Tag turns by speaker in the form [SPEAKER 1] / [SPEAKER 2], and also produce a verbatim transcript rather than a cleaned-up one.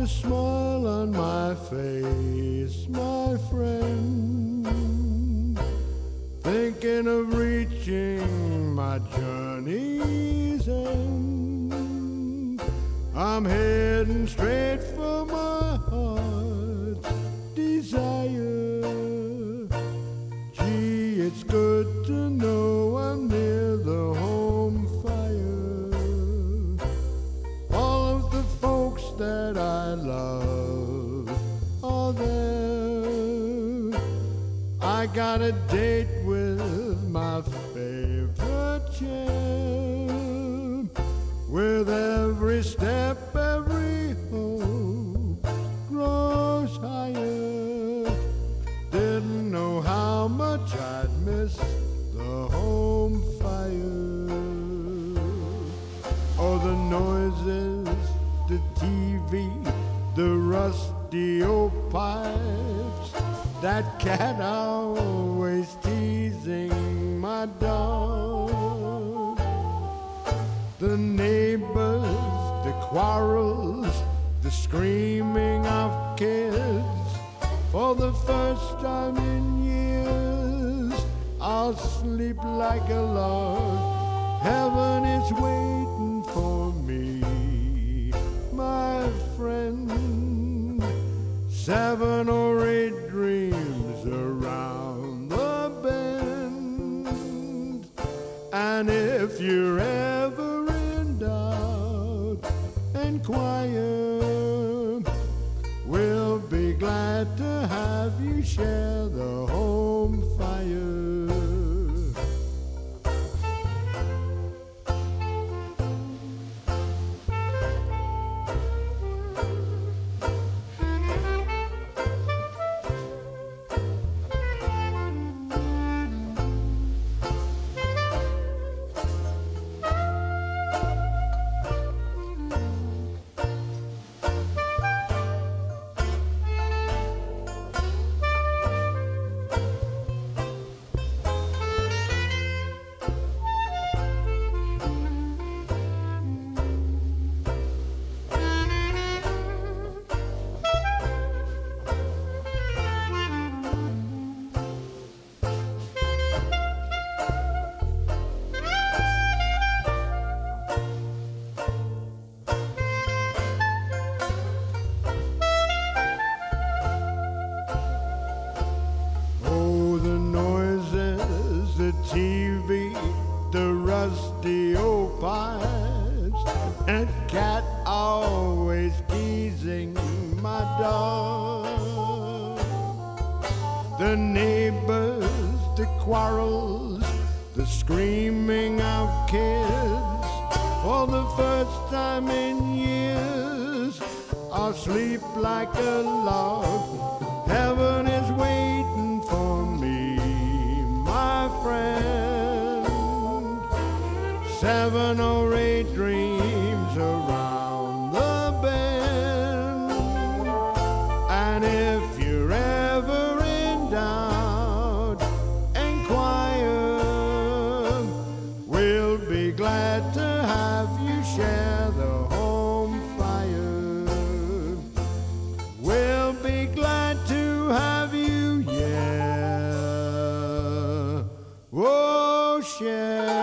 [SPEAKER 1] a smile on my face, my friend, thinking of reaching my journey's end. I'm heading straight for my heart's desire. Gee, it's good to know I'm near the home fire. All of the folks that I love are there. I got a date with my favorite champ. With every step, every hope grows higher. Didn't know how much I'd miss the home fire. Oh, the noises, the T V, the rusty old pipes, that cat always teasing my dog, the neighbors, the quarrels, the screaming of kids. For the first time in years, I'll sleep like a log. Heaven is waiting for me, my friend. Seven or eight dreams around the bend. And if you're ever in doubt, inquire. We'll be glad to have you share the home fire. T V, the rusty old pipes, and cat always teasing my dog. The neighbors, the quarrels, the screaming of kids. For the first time in years, I'll sleep like a log. Heaven is waiting for me, my friend. Seven or eight dreams around the bend. And if you're ever in doubt, inquire. We'll be glad to have you share the home fire. We'll be glad to have you, yeah. Oh, share